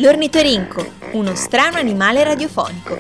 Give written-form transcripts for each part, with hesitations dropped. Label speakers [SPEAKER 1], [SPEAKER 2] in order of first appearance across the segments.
[SPEAKER 1] L'ornitorinco, uno strano animale radiofonico.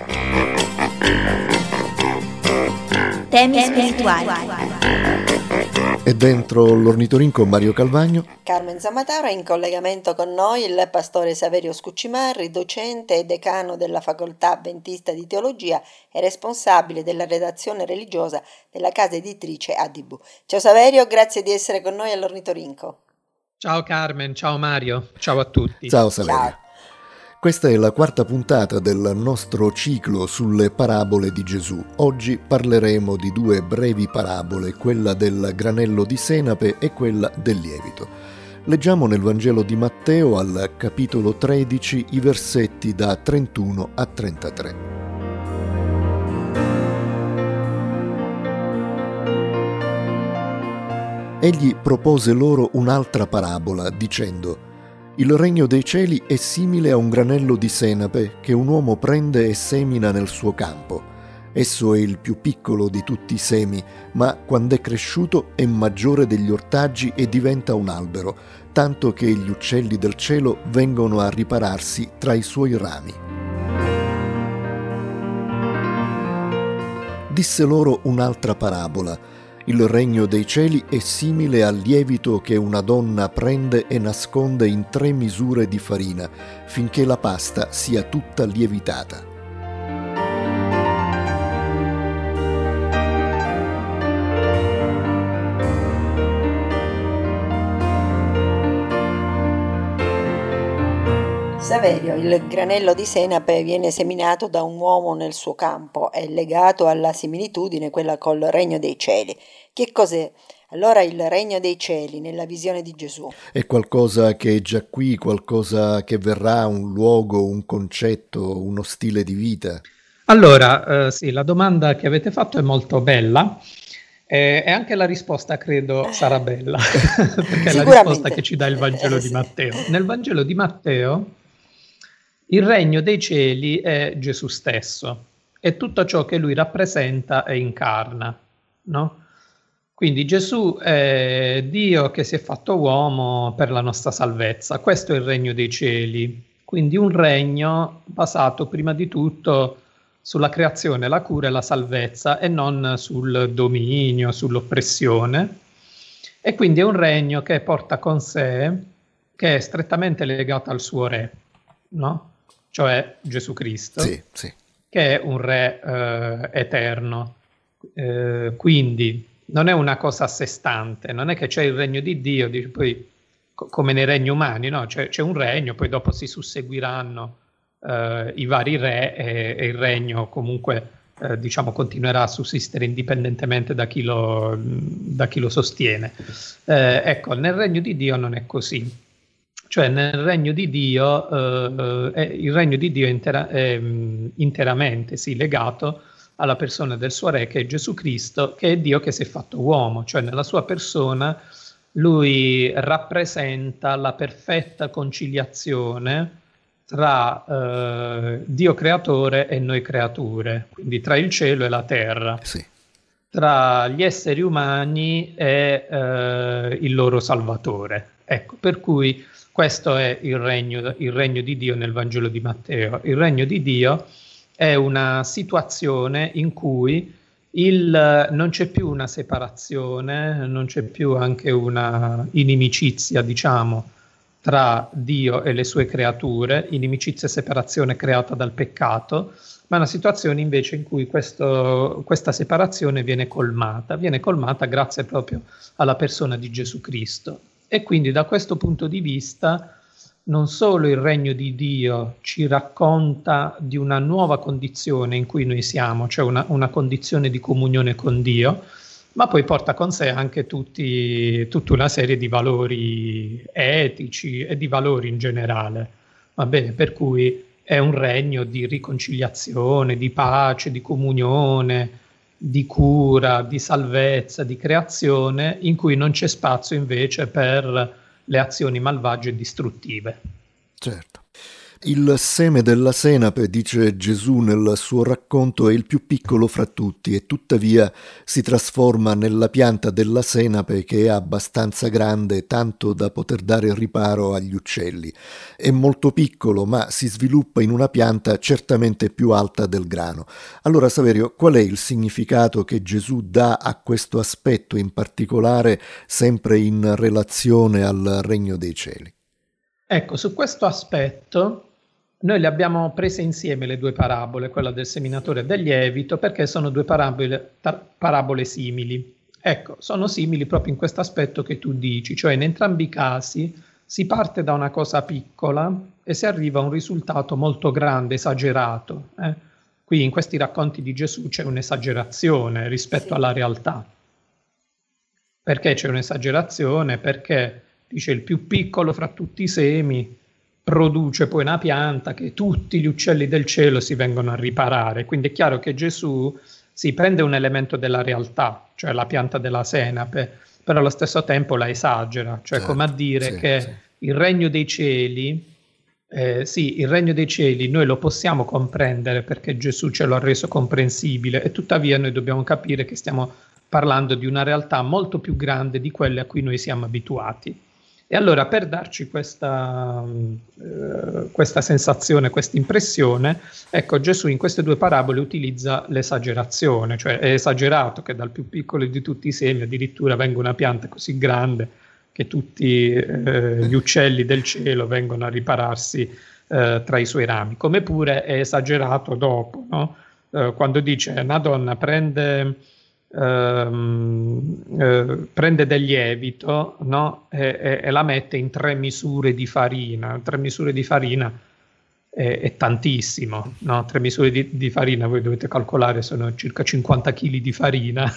[SPEAKER 1] Temi spirituali.
[SPEAKER 2] E dentro l'ornitorinco Mario Calvagno,
[SPEAKER 3] Carmen Zammatara, in collegamento con noi il pastore Saverio Scuccimarri, docente e decano della Facoltà Adventista di Teologia e responsabile della redazione religiosa della casa editrice ADB. Ciao Saverio, grazie di essere con noi all'ornitorinco.
[SPEAKER 4] Ciao Carmen, ciao Mario, ciao a tutti.
[SPEAKER 2] Ciao Saverio.
[SPEAKER 3] Ciao.
[SPEAKER 2] Questa è la quarta puntata del nostro ciclo sulle parabole di Gesù. Oggi parleremo di due brevi parabole, quella del granello di senape e quella del lievito. Leggiamo nel Vangelo di Matteo al capitolo 13 i versetti da 31 a 33. Egli propose loro un'altra parabola, dicendo: Il regno dei cieli è simile a un granello di senape che un uomo prende e semina nel suo campo. Esso è il più piccolo di tutti i semi, ma quando è cresciuto è maggiore degli ortaggi e diventa un albero, tanto che gli uccelli del cielo vengono a ripararsi tra i suoi rami. Disse loro un'altra parabola. Il regno dei cieli è simile al lievito che una donna prende e nasconde in 3 misure di farina, finché la pasta sia tutta lievitata.
[SPEAKER 3] Saverio, il granello di senape viene seminato da un uomo nel suo campo, è legato alla similitudine, quella col regno dei cieli. Che cos'è allora il regno dei cieli nella visione di Gesù?
[SPEAKER 2] È qualcosa che è già qui, qualcosa che verrà, un luogo, un concetto, uno stile di vita?
[SPEAKER 4] Allora, sì, la domanda che avete fatto è molto bella e anche la risposta credo sarà bella, perché è la risposta che ci dà il Vangelo di Matteo. Nel Vangelo di Matteo il regno dei cieli è Gesù stesso, è tutto ciò che lui rappresenta e incarna, no? Quindi Gesù è Dio che si è fatto uomo per la nostra salvezza. Questo è il regno dei cieli. Quindi un regno basato prima di tutto sulla creazione, la cura e la salvezza e non sul dominio, sull'oppressione. E quindi è un regno che porta con sé, che è strettamente legato al suo re, no? Cioè Gesù Cristo,
[SPEAKER 2] Sì.
[SPEAKER 4] che è un re eterno. Quindi non è una cosa a sé stante, non è che c'è il regno di Dio, poi come nei regni umani, no? C'è un regno, poi dopo si susseguiranno i vari re e il regno comunque continuerà a sussistere indipendentemente da chi lo sostiene. Ecco, nel regno di Dio non è così. Cioè nel regno di Dio, il regno di Dio è interamente legato alla persona del suo re, che è Gesù Cristo, che è Dio che si è fatto uomo, cioè nella sua persona lui rappresenta la perfetta conciliazione tra Dio creatore e noi creature, quindi tra il cielo e la terra,
[SPEAKER 2] Sì.
[SPEAKER 4] tra gli esseri umani e il loro Salvatore. Ecco, per cui questo è il regno di Dio nel Vangelo di Matteo. Il regno di Dio è una situazione in cui non c'è più una separazione, non c'è più anche una inimicizia, diciamo, tra Dio e le sue creature, inimicizia e separazione creata dal peccato, ma una situazione invece in cui questa separazione viene colmata grazie proprio alla persona di Gesù Cristo. E quindi da questo punto di vista non solo il regno di Dio ci racconta di una nuova condizione in cui noi siamo, cioè una condizione di comunione con Dio, ma poi porta con sé anche tutta una serie di valori etici e di valori in generale. Va bene, per cui è un regno di riconciliazione, di pace, di comunione, di cura, di salvezza, di creazione, in cui non c'è spazio invece per le azioni malvagie e distruttive.
[SPEAKER 2] Certo. Il seme della senape, dice Gesù nel suo racconto, è il più piccolo fra tutti e tuttavia si trasforma nella pianta della senape, che è abbastanza grande tanto da poter dare riparo agli uccelli. È molto piccolo, ma si sviluppa in una pianta certamente più alta del grano. Allora, Saverio, qual è il significato che Gesù dà a questo aspetto in particolare, sempre in relazione al regno dei cieli?
[SPEAKER 4] Ecco, su questo aspetto noi le abbiamo prese insieme le due parabole, quella del seminatore e del lievito, perché sono due parabole simili. Ecco, sono simili proprio in questo aspetto che tu dici, cioè in entrambi i casi si parte da una cosa piccola e si arriva a un risultato molto grande, esagerato. Qui in questi racconti di Gesù c'è un'esagerazione rispetto alla realtà. Perché c'è un'esagerazione? Perché dice il più piccolo fra tutti i semi produce poi una pianta che tutti gli uccelli del cielo si vengono a riparare. Quindi è chiaro che Gesù si prende un elemento della realtà, cioè la pianta della senape, però allo stesso tempo la esagera, cioè come a dire che il regno dei cieli, il regno dei cieli noi lo possiamo comprendere perché Gesù ce lo ha reso comprensibile, e tuttavia noi dobbiamo capire che stiamo parlando di una realtà molto più grande di quelle a cui noi siamo abituati. E allora, per darci questa sensazione, questa impressione, ecco, Gesù in queste due parabole utilizza l'esagerazione, cioè è esagerato che dal più piccolo di tutti i semi addirittura venga una pianta così grande che tutti gli uccelli del cielo vengono a ripararsi tra i suoi rami. Come pure è esagerato dopo, no? Quando dice una donna prende del lievito, no? e la mette in 3 misure di farina. 3 misure di farina è tantissimo, no? 3 misure di farina, voi dovete calcolare, sono circa 50 kg di farina.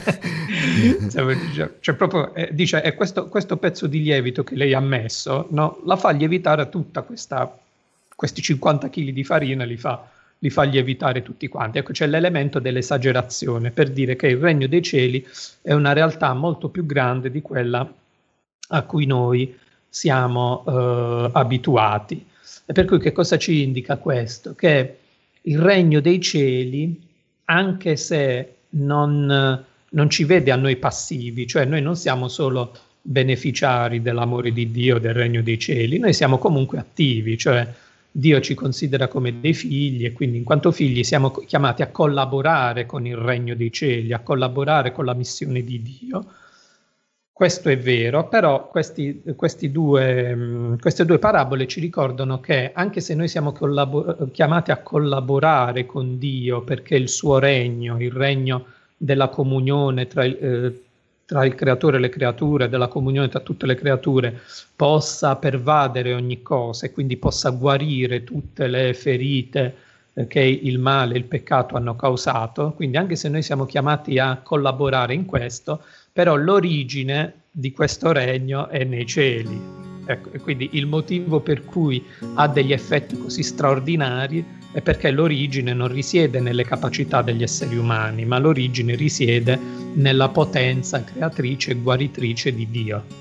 [SPEAKER 4] Cioè proprio, dice, è questo pezzo di lievito che lei ha messo, no? La fa lievitare tutta questi 50 kg di farina, li fa lievitare tutti quanti. Ecco, c'è l'elemento dell'esagerazione per dire che il regno dei cieli è una realtà molto più grande di quella a cui noi siamo abituati. E per cui che cosa ci indica questo? Che il regno dei cieli, anche se non ci vede a noi passivi, cioè noi non siamo solo beneficiari dell'amore di Dio, del regno dei cieli, noi siamo comunque attivi, cioè Dio ci considera come dei figli e quindi in quanto figli siamo chiamati a collaborare con il regno dei cieli, a collaborare con la missione di Dio. Questo è vero, però queste due parabole ci ricordano che anche se noi siamo chiamati a collaborare con Dio perché il suo regno, il regno della comunione tra il creatore e le creature, della comunione tra tutte le creature, possa pervadere ogni cosa e quindi possa guarire tutte le ferite che il male e il peccato hanno causato. Quindi anche se noi siamo chiamati a collaborare in questo, però l'origine di questo regno è nei cieli. Ecco, e quindi il motivo per cui ha degli effetti così straordinari è perché l'origine non risiede nelle capacità degli esseri umani, ma l'origine risiede nella potenza creatrice e guaritrice di Dio.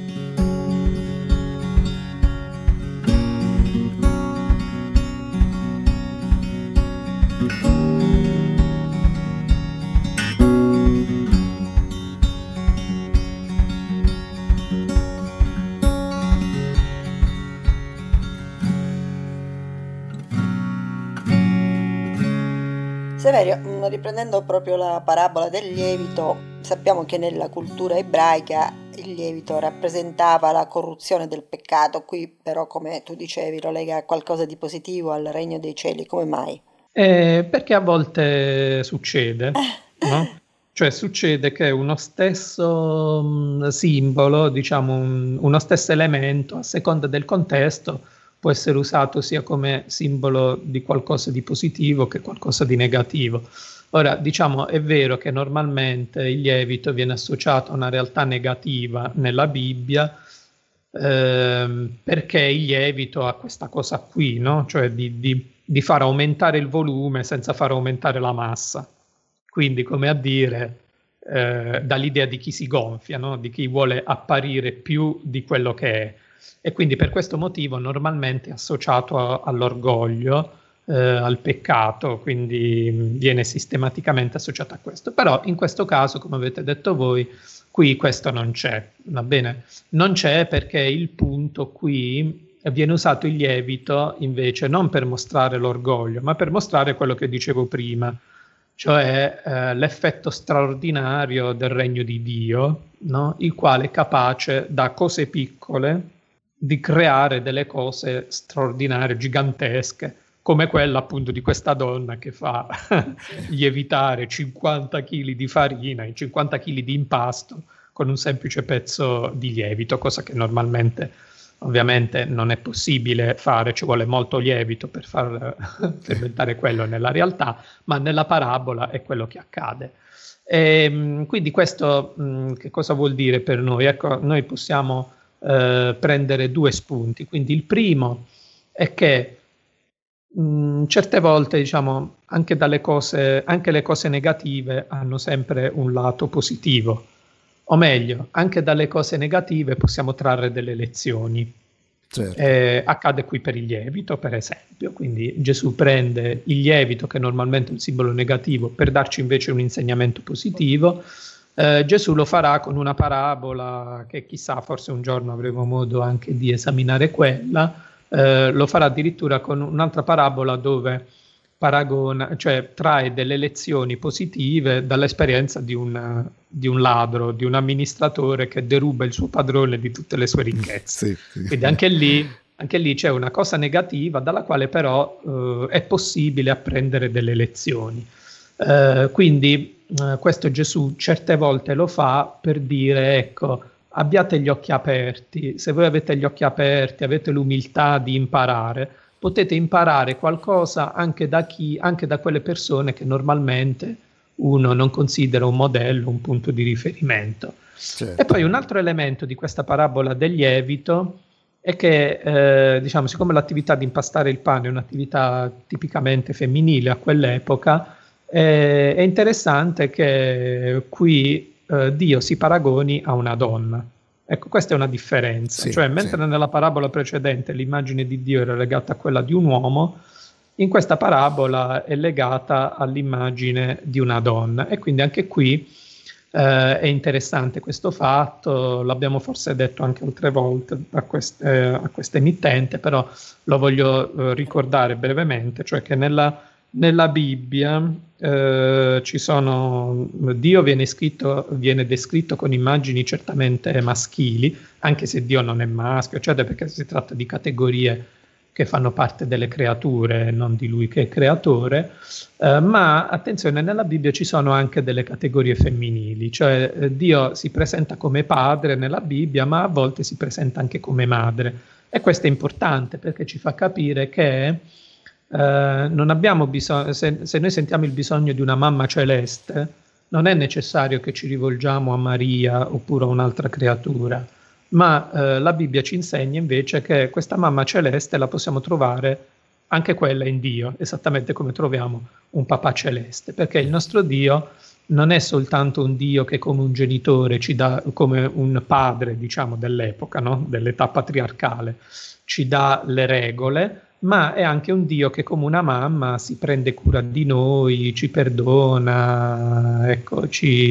[SPEAKER 3] Saverio, riprendendo proprio la parabola del lievito, sappiamo che nella cultura ebraica il lievito rappresentava la corruzione del peccato, qui però, come tu dicevi, lo lega a qualcosa di positivo, al regno dei cieli. Come mai?
[SPEAKER 4] Perché a volte succede, no? Cioè succede che uno stesso simbolo, diciamo uno stesso elemento, a seconda del contesto, può essere usato sia come simbolo di qualcosa di positivo che qualcosa di negativo. Ora, diciamo, è vero che normalmente il lievito viene associato a una realtà negativa nella Bibbia, perché il lievito ha questa cosa qui, no? Cioè di far aumentare il volume senza far aumentare la massa. Quindi, come a dire, dall'idea di chi si gonfia, no? Di chi vuole apparire più di quello che è. e quindi per questo motivo normalmente è associato all'orgoglio, al peccato, quindi viene sistematicamente associato a questo. Però in questo caso, come avete detto voi, qui questo non c'è, va bene? Non c'è perché il punto qui viene usato il lievito invece non per mostrare l'orgoglio, ma per mostrare quello che dicevo prima, cioè l'effetto straordinario del regno di Dio, no? Il quale è capace da cose piccole di creare delle cose straordinarie, gigantesche, come quella appunto di questa donna che fa lievitare 50 kg di farina in 50 kg di impasto con un semplice pezzo di lievito, cosa che normalmente ovviamente non è possibile fare, ci vuole molto lievito per far fermentare quello nella realtà, ma nella parabola è quello che accade. E, quindi questo che cosa vuol dire per noi? Ecco, noi possiamo prendere due spunti. Quindi il primo è che certe volte, diciamo, anche le cose negative hanno sempre un lato positivo. O meglio, anche dalle cose negative possiamo trarre delle lezioni. Certo. Accade qui per il lievito, per esempio. Quindi Gesù prende il lievito, che normalmente è un simbolo negativo, per darci invece un insegnamento positivo. Gesù lo farà con una parabola che chissà, forse un giorno avremo modo anche di esaminare quella. Lo farà addirittura con un'altra parabola dove paragona, cioè trae delle lezioni positive dall'esperienza di un ladro, di un amministratore che deruba il suo padrone di tutte le sue ricchezze. Sì. Quindi anche lì c'è una cosa negativa dalla quale però è possibile apprendere delle lezioni. Quindi questo Gesù certe volte lo fa per dire, ecco, abbiate gli occhi aperti. Se voi avete gli occhi aperti, avete l'umiltà di imparare, potete imparare qualcosa anche da quelle persone che normalmente uno non considera un modello, un punto di riferimento. Certo. E poi un altro elemento di questa parabola del lievito è che, diciamo, siccome l'attività di impastare il pane è un'attività tipicamente femminile a quell'epoca, è interessante che qui Dio si paragoni a una donna. Ecco, questa è una differenza, sì, cioè mentre nella parabola precedente l'immagine di Dio era legata a quella di un uomo, in questa parabola è legata all'immagine di una donna, e quindi anche qui è interessante questo fatto. L'abbiamo forse detto anche altre volte a questa emittente, però lo voglio ricordare brevemente, cioè che nella Bibbia Dio viene descritto con immagini certamente maschili, anche se Dio non è maschio, eccetera, perché si tratta di categorie che fanno parte delle creature, non di lui che è creatore, ma attenzione, nella Bibbia ci sono anche delle categorie femminili, cioè Dio si presenta come padre nella Bibbia, ma a volte si presenta anche come madre, e questo è importante perché ci fa capire che non abbiamo bisogno, se noi sentiamo il bisogno di una mamma celeste, non è necessario che ci rivolgiamo a Maria oppure a un'altra creatura, ma la Bibbia ci insegna invece che questa mamma celeste la possiamo trovare anche quella in Dio, esattamente come troviamo un papà celeste, perché il nostro Dio non è soltanto un Dio che come un genitore ci dà, come un padre, diciamo, dell'epoca, no? Dell'età patriarcale, ci dà le regole, ma è anche un Dio che come una mamma si prende cura di noi, ci perdona, ecco,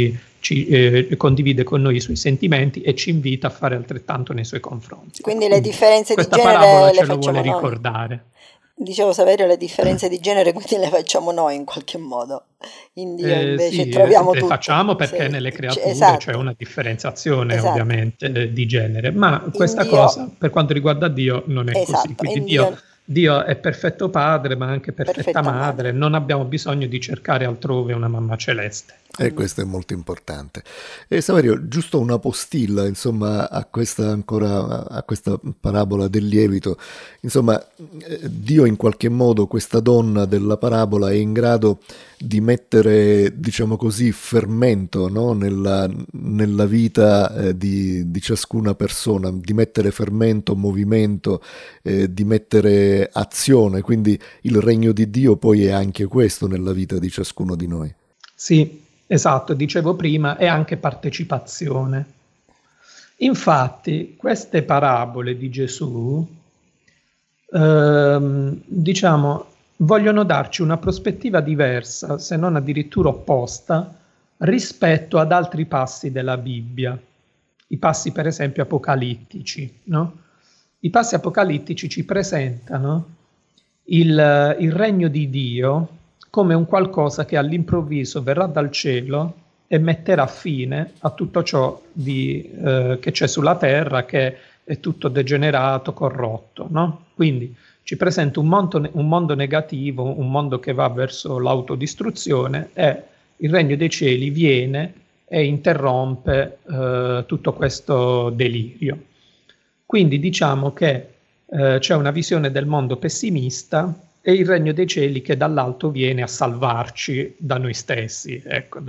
[SPEAKER 4] condivide con noi i suoi sentimenti e ci invita a fare altrettanto nei suoi confronti.
[SPEAKER 3] Quindi le differenze di genere
[SPEAKER 4] parabola ce
[SPEAKER 3] le
[SPEAKER 4] lo vuole
[SPEAKER 3] facciamo noi.
[SPEAKER 4] Ricordare.
[SPEAKER 3] Dicevo, Saverio, le differenze di genere quindi le facciamo noi in qualche modo. In Dio invece
[SPEAKER 4] sì,
[SPEAKER 3] troviamo
[SPEAKER 4] le
[SPEAKER 3] tutto.
[SPEAKER 4] facciamo perché
[SPEAKER 3] Sì,
[SPEAKER 4] nelle creature
[SPEAKER 3] esatto.
[SPEAKER 4] c'è una differenziazione,
[SPEAKER 3] Esatto.
[SPEAKER 4] ovviamente, di genere, ma questa
[SPEAKER 3] Dio,
[SPEAKER 4] cosa per quanto riguarda Dio non è
[SPEAKER 3] esatto,
[SPEAKER 4] così. Quindi
[SPEAKER 3] in
[SPEAKER 4] Dio è perfetto padre, ma anche perfetta madre.
[SPEAKER 3] madre.
[SPEAKER 4] Non abbiamo bisogno di cercare altrove una mamma celeste.
[SPEAKER 2] E questo è molto importante. E Saverio, giusto una postilla, insomma, a questa parabola del lievito. Insomma, Dio in qualche modo, questa donna della parabola, è in grado di mettere, diciamo così, fermento, no? nella vita di ciascuna persona, di mettere fermento, movimento, di mettere azione. Quindi il regno di Dio poi è anche questo nella vita di ciascuno di noi.
[SPEAKER 4] Sì, esatto, dicevo prima, è anche partecipazione. Infatti, queste parabole di Gesù, diciamo, vogliono darci una prospettiva diversa, se non addirittura opposta, rispetto ad altri passi della Bibbia. I passi, per esempio, apocalittici, no? I passi apocalittici ci presentano il regno di Dio come un qualcosa che all'improvviso verrà dal cielo e metterà fine a tutto ciò che c'è sulla terra, che è tutto degenerato, corrotto, no? Quindi ci presenta un mondo negativo, un mondo che va verso l'autodistruzione, e il regno dei cieli viene e interrompe tutto questo delirio. Quindi diciamo che c'è una visione del mondo pessimista e il regno dei cieli che dall'alto viene a salvarci da noi stessi, ecco,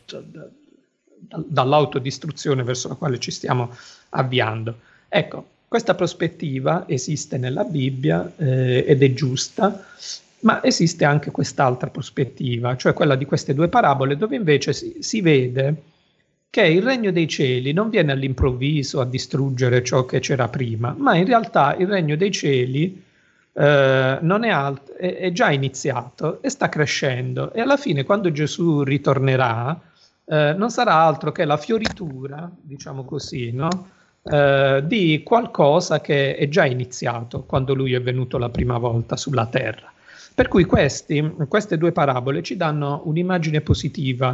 [SPEAKER 4] dall'autodistruzione verso la quale ci stiamo avviando. Ecco, questa prospettiva esiste nella Bibbia ed è giusta, ma esiste anche quest'altra prospettiva, cioè quella di queste due parabole, dove invece si vede che il regno dei cieli non viene all'improvviso a distruggere ciò che c'era prima, ma in realtà il regno dei cieli non è altro, è già iniziato e sta crescendo, e alla fine, quando Gesù ritornerà, non sarà altro che la fioritura, diciamo così, no? Di qualcosa che è già iniziato quando lui è venuto la prima volta sulla terra. Per cui queste due parabole ci danno un'immagine positiva,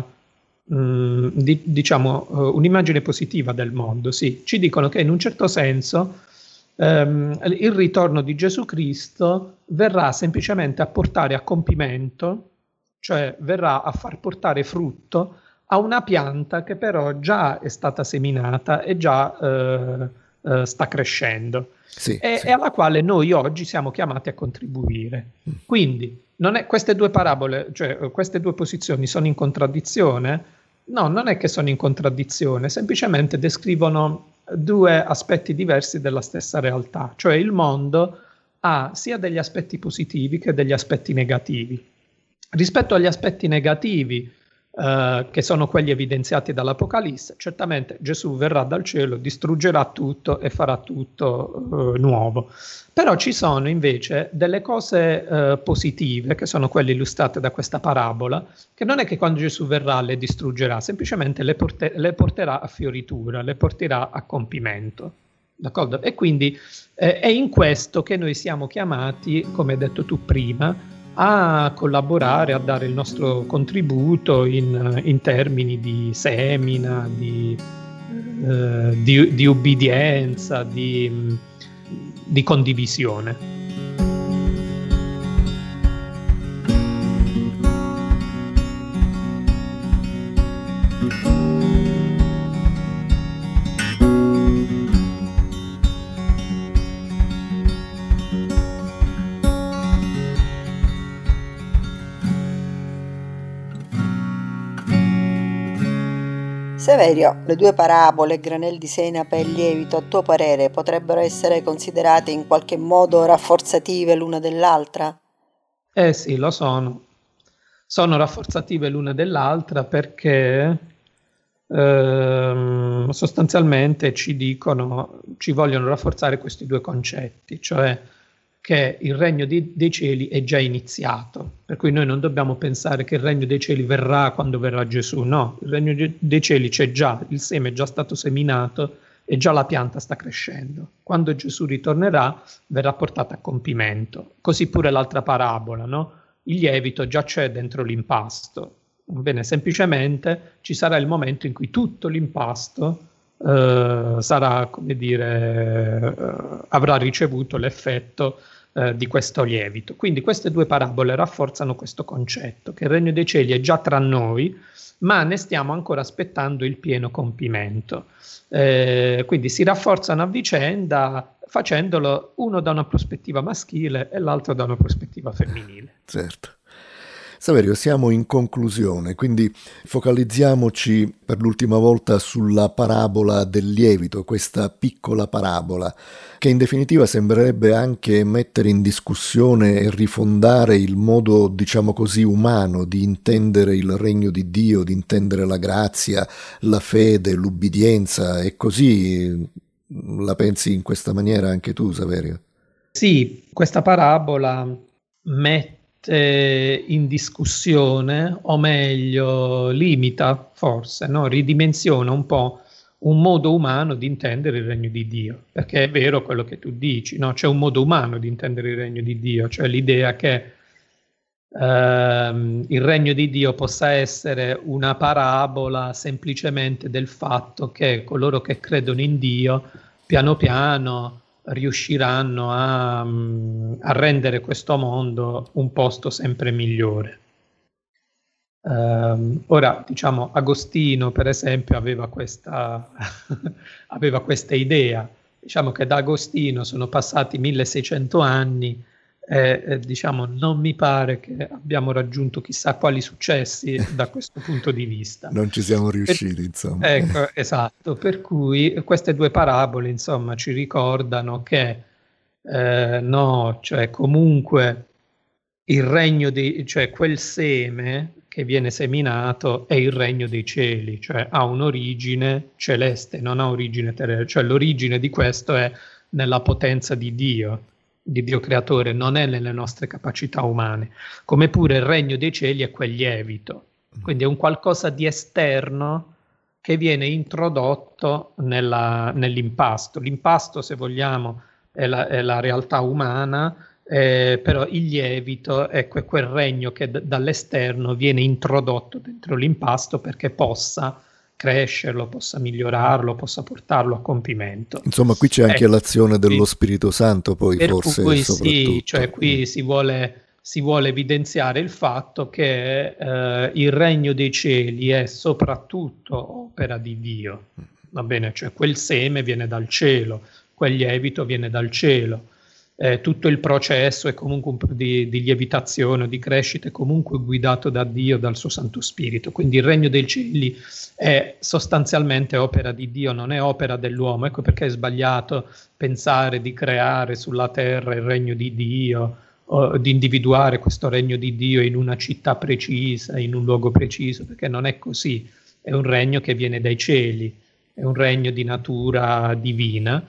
[SPEAKER 4] diciamo un'immagine positiva del mondo, sì. Ci dicono che in un certo senso il ritorno di Gesù Cristo verrà semplicemente a portare a compimento, cioè verrà a far portare frutto a una pianta che però già è stata seminata e già sta crescendo, sì, e alla quale noi oggi siamo chiamati a contribuire. Quindi queste due parabole, cioè queste due posizioni sono in contraddizione? No, non è che sono in contraddizione, semplicemente descrivono due aspetti diversi della stessa realtà, cioè il mondo ha sia degli aspetti positivi che degli aspetti negativi. Rispetto agli aspetti negativi, che sono quelli evidenziati dall'Apocalisse, certamente Gesù verrà dal cielo, distruggerà tutto e farà tutto nuovo. Però ci sono invece delle cose positive, che sono quelle illustrate da questa parabola, che non è che quando Gesù verrà le distruggerà, semplicemente le porterà a fioritura, le porterà a compimento. D'accordo? E quindi è in questo che noi siamo chiamati, come hai detto tu prima, a collaborare, a dare il nostro contributo in termini di semina, di ubbidienza, di condivisione.
[SPEAKER 3] Saverio, le due parabole, granel di senape e lievito, a tuo parere potrebbero essere considerate in qualche modo rafforzative l'una dell'altra?
[SPEAKER 4] Sì, lo sono. Sono rafforzative l'una dell'altra perché sostanzialmente ci vogliono rafforzare questi due concetti, cioè che il regno dei cieli è già iniziato, per cui noi non dobbiamo pensare che il regno dei cieli verrà quando verrà Gesù, no, il regno dei cieli c'è già, il seme è già stato seminato e già la pianta sta crescendo. Quando Gesù ritornerà verrà portata a compimento. Così pure l'altra parabola, no? Il lievito già c'è dentro l'impasto. Bene, semplicemente ci sarà il momento in cui tutto l'impasto sarà, come dire, avrà ricevuto l'effetto di questo lievito. Quindi queste due parabole rafforzano questo concetto, che il regno dei cieli è già tra noi, ma ne stiamo ancora aspettando il pieno compimento. Quindi si rafforzano a vicenda, facendolo uno da una prospettiva maschile e l'altro da una prospettiva femminile.
[SPEAKER 2] Certo. Saverio, siamo in conclusione, quindi focalizziamoci per l'ultima volta sulla parabola del lievito, questa piccola parabola, che in definitiva sembrerebbe anche mettere in discussione e rifondare il modo, diciamo così, umano di intendere il regno di Dio, di intendere la grazia, la fede, l'ubbidienza, e così la pensi in questa maniera anche tu, Saverio?
[SPEAKER 4] Sì, questa parabola mette in discussione, o meglio limita forse, no? Ridimensiona un po' un modo umano di intendere il regno di Dio, perché è vero quello che tu dici, no? C'è un modo umano di intendere il regno di Dio, cioè l'idea che il regno di Dio possa essere una parabola semplicemente del fatto che coloro che credono in Dio piano piano riusciranno a rendere questo mondo un posto sempre migliore. Ora, diciamo, Agostino, per esempio, aveva questa idea. Diciamo che da Agostino sono passati 1600 anni e diciamo, non mi pare che abbiamo raggiunto chissà quali successi da questo punto di vista.
[SPEAKER 2] Non ci siamo riusciti, insomma.
[SPEAKER 4] Ecco, esatto, per cui queste due parabole, insomma, ci ricordano che no, cioè comunque il regno cioè quel seme che viene seminato è il regno dei cieli, cioè ha un'origine celeste, non ha origine terrestre, cioè l'origine di questo è nella potenza di Dio creatore, non è nelle nostre capacità umane, come pure il regno dei cieli è quel lievito, quindi è un qualcosa di esterno che viene introdotto nell'impasto. L'impasto, se vogliamo, è la realtà umana, però il lievito è quel regno che dall'esterno viene introdotto dentro l'impasto perché possa crescerlo, possa migliorarlo, possa portarlo a compimento.
[SPEAKER 2] Insomma, qui c'è anche l'azione dello Spirito Santo, poi
[SPEAKER 4] per
[SPEAKER 2] forse
[SPEAKER 4] cui
[SPEAKER 2] soprattutto.
[SPEAKER 4] Sì, cioè qui si vuole evidenziare il fatto che il regno dei cieli è soprattutto opera di Dio, va bene? Cioè quel seme viene dal cielo, quel lievito viene dal cielo. Tutto il processo è comunque di lievitazione, di crescita, è comunque guidato da Dio, dal suo Santo Spirito. Quindi il regno dei cieli è sostanzialmente opera di Dio, non è opera dell'uomo. Ecco perché è sbagliato pensare di creare sulla terra il regno di Dio, o di individuare questo regno di Dio in una città precisa, in un luogo preciso, perché non è così. È un regno che viene dai cieli, è un regno di natura divina.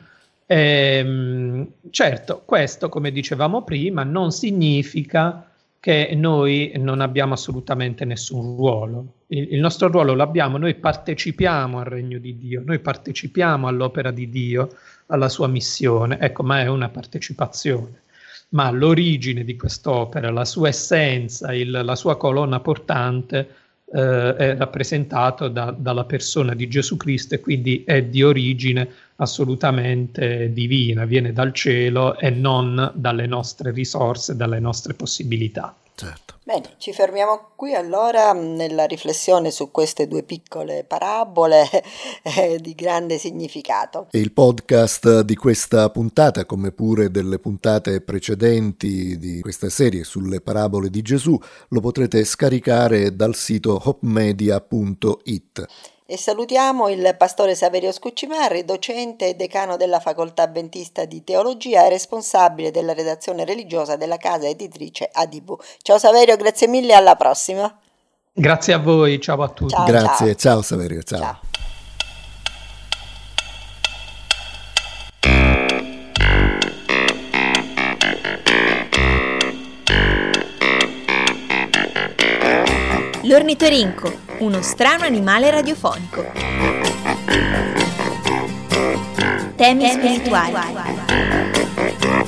[SPEAKER 4] Certo, questo, come dicevamo prima, non significa che noi non abbiamo assolutamente nessun ruolo. Il nostro ruolo l'abbiamo, noi partecipiamo al regno di Dio, noi partecipiamo all'opera di Dio, alla sua missione, ecco, ma è una partecipazione. Ma l'origine di quest'opera, la sua essenza, la sua colonna portante è rappresentato dalla persona di Gesù Cristo, e quindi è di origine assolutamente divina, viene dal cielo e non dalle nostre risorse, dalle nostre possibilità.
[SPEAKER 2] Certo.
[SPEAKER 3] Bene, ci fermiamo qui allora nella riflessione su queste due piccole parabole di grande significato.
[SPEAKER 2] E il podcast di questa puntata, come pure delle puntate precedenti di questa serie sulle parabole di Gesù, lo potrete scaricare dal sito hopemedia.it.
[SPEAKER 3] E salutiamo il pastore Saverio Scuccimarri, docente e decano della Facoltà Adventista di Teologia e responsabile della redazione religiosa della casa editrice ADV. Ciao Saverio, grazie mille, alla prossima.
[SPEAKER 4] Grazie a voi, ciao a tutti.
[SPEAKER 2] Grazie, ciao Saverio, ciao.
[SPEAKER 3] Ciao.
[SPEAKER 1] L'ornitorinco, uno strano animale radiofonico. Temi spirituali.